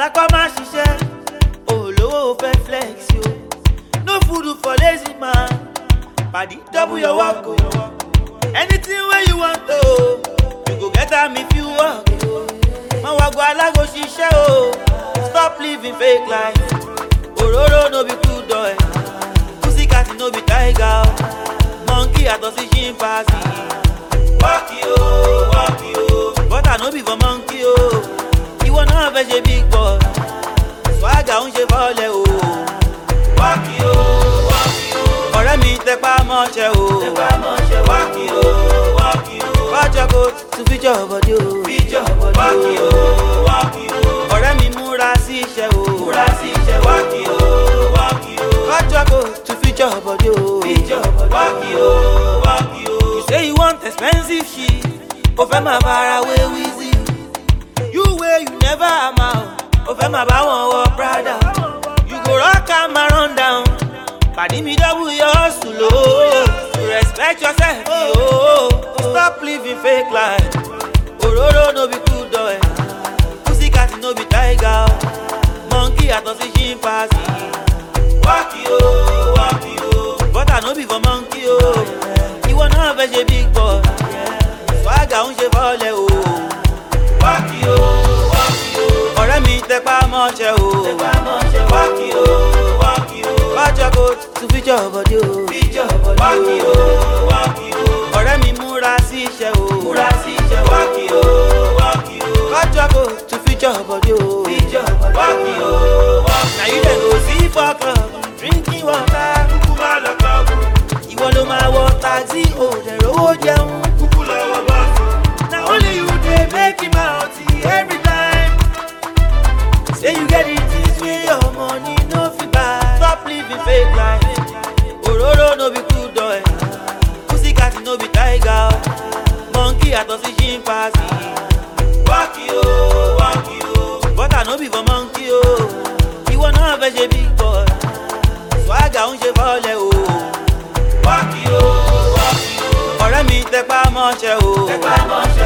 Alákọ̀ má ṣiṣẹ́, olówó fẹ́ flex yo. No food for lazy man, paddy double your work o. Anything where you want to, you go get am if you work o. Má wá go alágo ṣiṣẹ́ o, stop living fake life. Òróró no be cool dog, pussycat no be tiger, monkey àtọ̀ sí chimpanzee. Work yo, butter no be for monkey o. Ìwọ náà fẹ́ ṣe big boy, swagger ń ṣe fọ́lẹ̀ o. Work yo, ọ̀rẹ́ mi tẹpá mọ́ṣẹ́ o. Work yo, watch your coat to feature your body o. Work yo, ọ̀rẹ́ mi múra sí iṣẹ́ o. Work yo, watch your coat to feature your body o. Work yo, you say you want expensive shit, o fẹ́ máa fara wé wheezy. You way you never amount, o fẹ́ máa bá wọn wọ Prada. You go rock am and run down, pàdé mi double your hustle o. You respect yourself yo, stop living fake life. Òróró no be cool dog, pussycat no be tiger, monkey àtọ̀ sí chimpanzee. Work yo, butter no be for monkey o. Ìwọ náà fẹ́ ṣe big boy, swagger ń ṣe fọ́lẹ̀ o. Work yo, ọ̀rẹ́ mi tẹpá mọ́ṣẹ́ o. Work yo, watch your coat to feature your body o. Work yo, ọ̀rẹ́ mi múra sí iṣẹ́ o. Work yo, watch your coat to feature your body o. Work yo, na you dey go see for club, drinking water. Ìwọ ló máa wọ taxi o, dẹ̀ rówó jẹun. Na only you dey make him out every time. Say you get it this way, your money no fit buy. Stop living fake life. Òróró no be cool dog, pussycat no be tiger, monkey àtọ̀ sí chimpanzee. Work yo, butter no be for monkey o. Ìwọ náà fẹ́ ṣe big boy, swagger ń ṣe fọ́lẹ̀ o. Work yo, ọ̀rẹ́ mi tẹpá mọ́ṣẹ́ o.